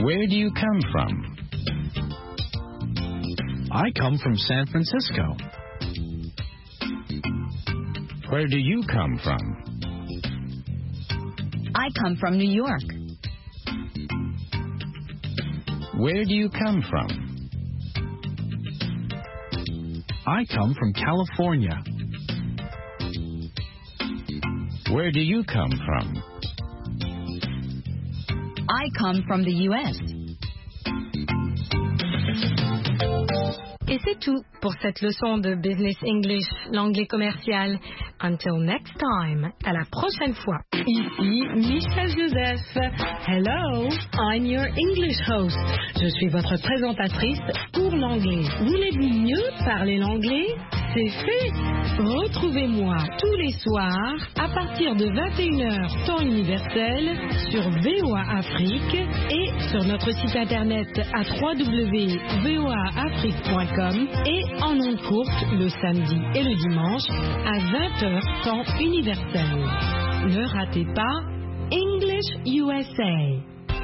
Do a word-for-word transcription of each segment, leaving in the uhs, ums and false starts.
Where do you come from? I come from San Francisco. Where do you come from? I come from New York. Where do you come from? I come from California. Where do you come from? I come from the U S. Et c'est tout pour cette leçon de Business English, l'anglais commercial. Until next time, à la prochaine fois. Ici Michel Joseph. Hello, I'm your English host. Je suis votre présentatrice pour l'anglais. Voulez-vous mieux parler l'anglais? C'est fait. Retrouvez-moi tous les soirs à partir de vingt et une heures temps universel sur V O A Afrique et sur notre site internet à w w w point v o a afrique point com et en ondes courtes le samedi et le dimanche à vingt heures temps universel. Ne ratez pas English U S A.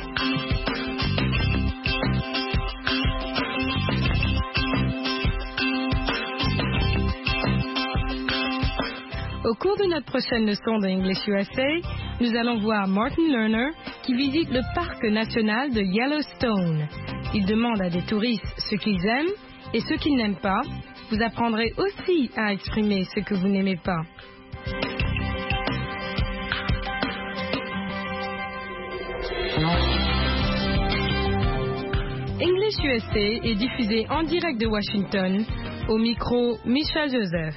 Au cours de notre prochaine leçon de English U S A, nous allons voir Martin Lerner qui visite le parc national de Yellowstone. Il demande à des touristes ce qu'ils aiment et ce qu'ils n'aiment pas. Vous apprendrez aussi à exprimer ce que vous n'aimez pas. English U S A est diffusé en direct de Washington, au micro Michel Joseph.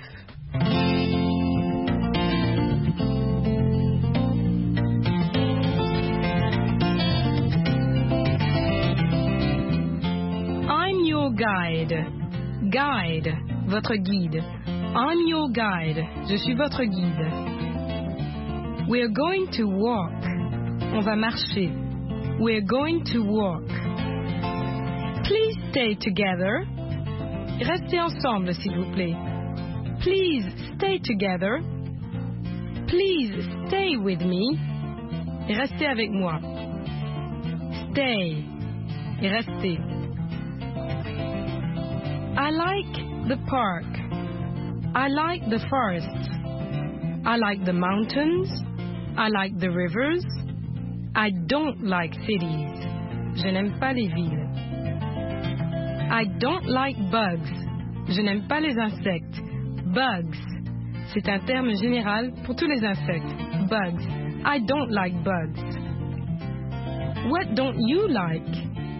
I'm your guide. Guide, votre guide. I'm your guide. Je suis votre guide. We're going to walk. On va marcher. We're going to walk. Please stay together. Restez ensemble, s'il vous plaît. Please stay together. Please stay with me. Restez avec moi. Stay. Et restez. I like the park. I like the forest. I like the mountains. I like the rivers. I don't like cities. Je n'aime pas les villes. I don't like bugs. Je n'aime pas les insectes. Bugs. C'est un terme général pour tous les insectes. Bugs. I don't like bugs. What don't you like?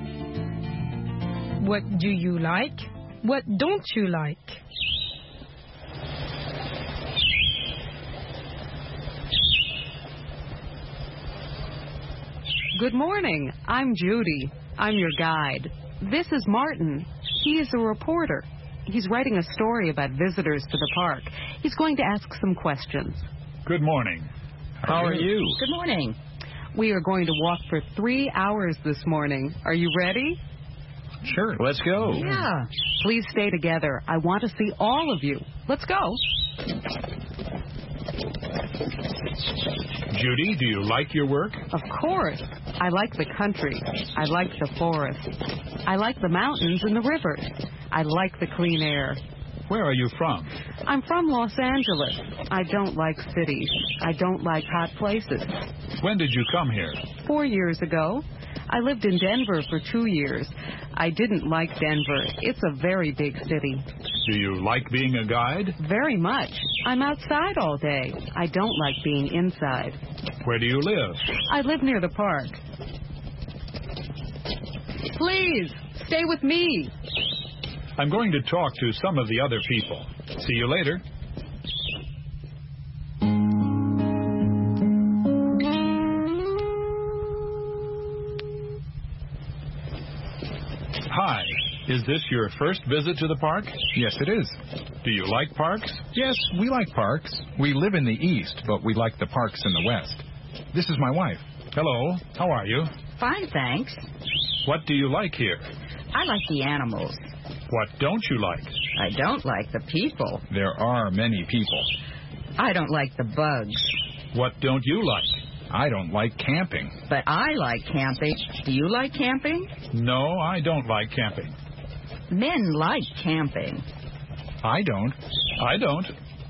What do you like? What don't you like? Good morning. I'm Judy. I'm your guide. This is Martin. He is a reporter. He's writing a story about visitors to the park. He's going to ask some questions. Good morning. How are you? Good morning. We are going to walk for three hours this morning. Are you ready? Sure, let's go. Yeah. Please stay together. I want to see all of you. Let's go. Judy, do you like your work? Of course. I like the country. I like the forest. I like the mountains and the rivers. I like the clean air. Where are you from? I'm from Los Angeles. I don't like cities. I don't like hot places. When did you come here? Four years ago. I lived in Denver for two years. I didn't like Denver. It's a very big city. Do you like being a guide? Very much. I'm outside all day. I don't like being inside. Where do you live? I live near the park. Please, stay with me. I'm going to talk to some of the other people. See you later. Hi. Is this your first visit to the park? Yes, it is. Do you like parks? Yes, we like parks. We live in the east, but we like the parks in the west. This is my wife. Hello. How are you? Fine, thanks. What do you like here? I like the animals. What don't you like? I don't like the people. There are many people. I don't like the bugs. What don't you like? I don't like camping. But I like camping. Do you like camping? No, I don't like camping. Men like camping. I don't. I don't.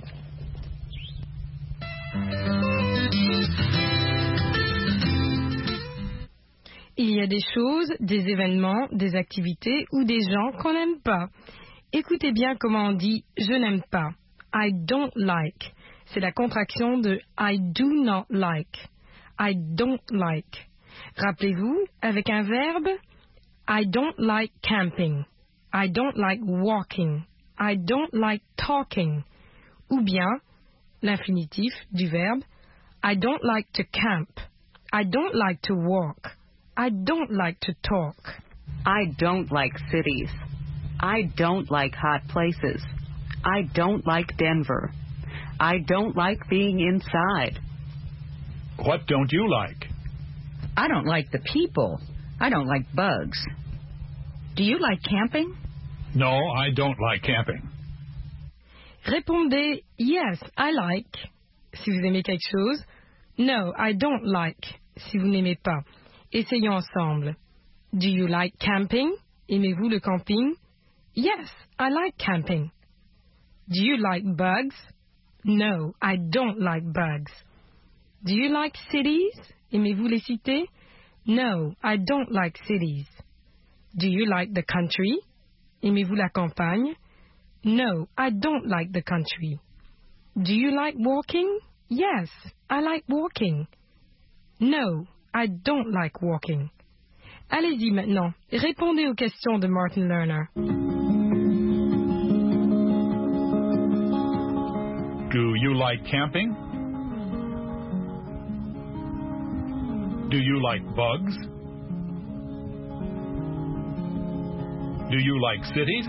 Il y a des choses, des événements, des activités ou des gens qu'on n'aime pas. Écoutez bien comment on dit « je n'aime pas ». I don't like. C'est la contraction de I do not like. I don't like. Rappelez-vous, avec un verbe, I don't like camping. I don't like walking. I don't like talking. Ou bien, l'infinitif du verbe, I don't like to camp. I don't like to walk. I don't like to talk. I don't like cities. I don't like hot places. I don't like Denver. I don't like being inside. What don't you like? I don't like the people. I don't like bugs. Do you like camping? No, I don't like camping. Répondez yes, I like si vous aimez quelque chose. No, I don't like si vous n'aimez pas. Essayons ensemble. Do you like camping? Aimez-vous le camping? Yes, I like camping. Do you like bugs? No, I don't like bugs. Do you like cities? Aimez-vous les cités? No, I don't like cities. Do you like the country? Aimez-vous la campagne? No, I don't like the country. Do you like walking? Yes, I like walking. No, I don't like walking. Allez-y maintenant, répondez aux questions de Martin Lerner. Do you like camping? Do you like bugs? Do you like cities?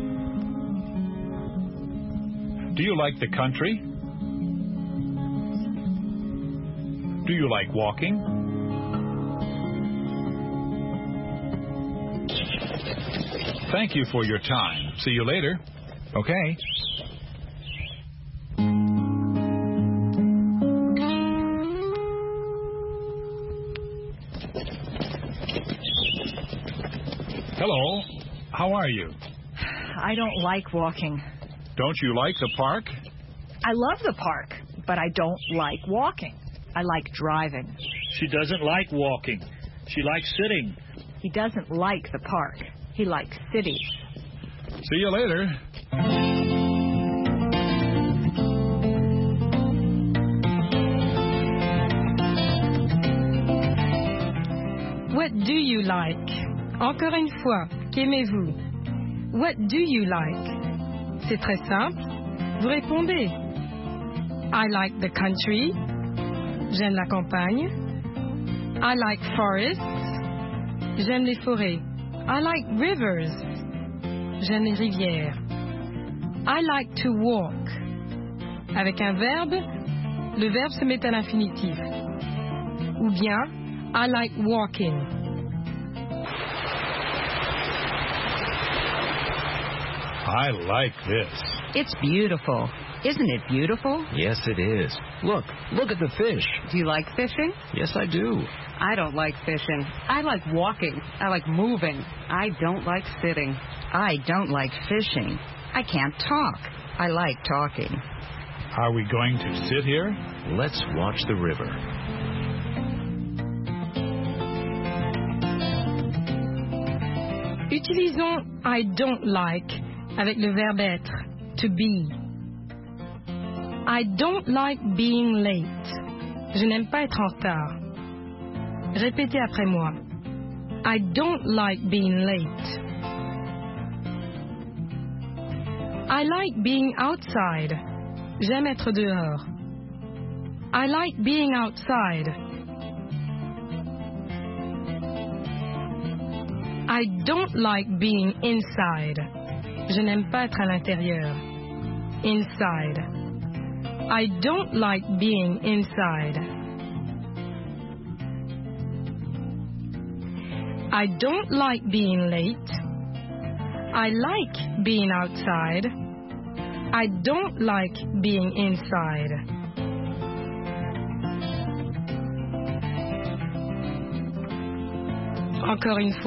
Do you like the country? Do you like walking? Thank you for your time. See you later. Okay. Hello. How are you? I don't like walking. Don't you like the park? I love the park, but I don't like walking. I like driving. She doesn't like walking. She likes sitting. He doesn't like the park. He likes cities. See you later. What do you like? Encore une fois, qu'aimez-vous? What do you like? C'est très simple. Vous répondez. I like the country. J'aime la campagne. I like forests. J'aime les forêts. I like rivers. J'aime les rivières. I like to walk. Avec un verbe, le verbe se met à l'infinitif. Ou bien, I like walking. I like this. It's beautiful. Isn't it beautiful? Yes, it is. Look, look at the fish. Do you like fishing? Yes, I do. I don't like fishing. I like walking. I like moving. I don't like sitting. I don't like fishing. I can't talk. I like talking. Are we going to sit here? Let's watch the river. Utilisons I don't like avec le verbe être, to be. I don't like being late. Je n'aime pas être en retard. Répétez après moi. I don't like being late. I like being outside. J'aime être dehors. I like being outside. I don't like being inside. Je n'aime pas être à l'intérieur. Inside. I don't like being inside. I don't like being late. I like being outside. I don't like being inside. Encore une fois.